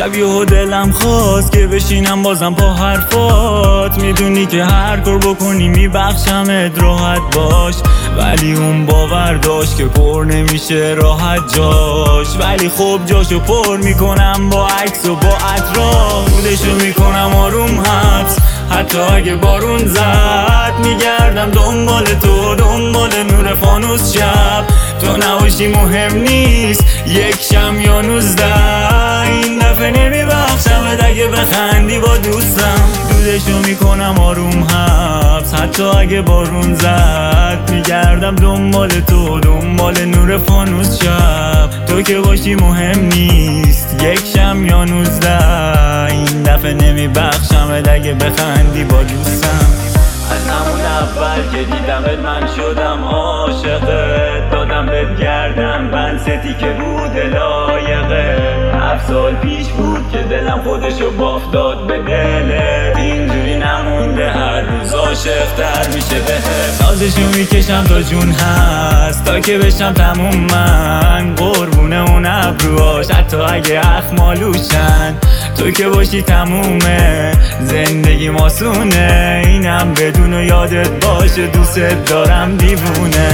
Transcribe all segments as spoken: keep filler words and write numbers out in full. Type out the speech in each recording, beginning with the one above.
شب یهو دلم خواست که بشینم بازم با حرفات. میدونی که هر کار بکنی میبخشمت، راحت باش. ولی اون باور داشت که پر نمیشه راحت جاش. ولی خب جاشو پر میکنم با عکس و با اطراف. خودشو میکنم آروم حبس حتی اگه بارون زد. میگردم دنبال تو، دنبال نور فانوس شب. تو نباشی مهم نیست، یک شم یا نوزده. این دفعه نمیبخشمت اگه بخندی با دوستم. دودشو میکنم آروم حبس حتی اگه بارون زد. میگردم دنبال تو، دنبال نور فانوس شب. تو که باشی مهم نیست، یک شم یا نوزده. این دفعه نمیبخشمت اگه بخندی با دوستم. از همون اول که دیدمت من شدم عاشقت. دادم بهت گردم بنستی که بود لایقه. هفت سال پیش بود که دلم خودشو باخت داد به دلت. اینجوری نمونده هر روز عاشق‌تر میشه بهت. نازشو میکشم تا جون هست تا که بشم تموم من. قربونه اون ابروهاش حتی اگه اخمالوشن. تو که باشی تمومه زندگی ماسونه. اینم بدون و یادت باشه دوست دارم دیوونه.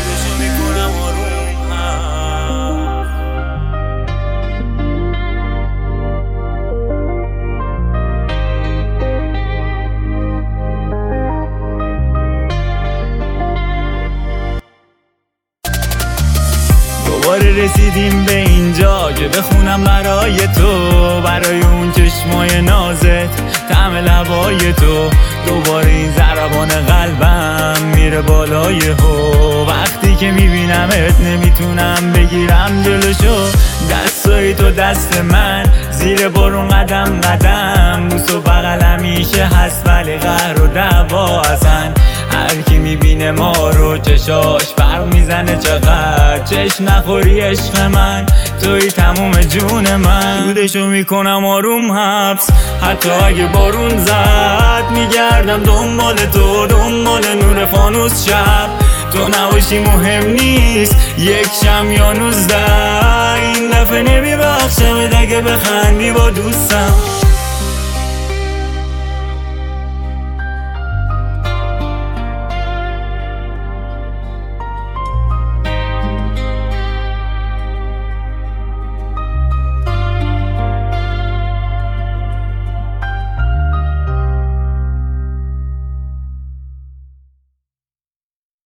دوباره رسیدیم به اینجا که بخونم برای تو، برای اون چشمای نازت، طعم لبای تو. دوباره این ضربان قلبم میره بالای هو. وقتی که میبینمت نمیتونم بگیرم جلوشو. دستای تو دست من زیر بارون قدم قدم. بوس و بغل همیشه هست ولی قهر و دعوا اصلا. هر کی میبینه ما رو چشاش فرق میزنه چقدر. چشم نخوری عشق من، توی تموم جون من. دودشو میکنم آروم حبس حتی اگه بارون زد. میگردم دنبال تو، دنبال نور فانوس شب. تو نباشی مهم نیست، یک شم یا نوزده. این دفعه نمیبخشمت اگه بخندی با دوستم.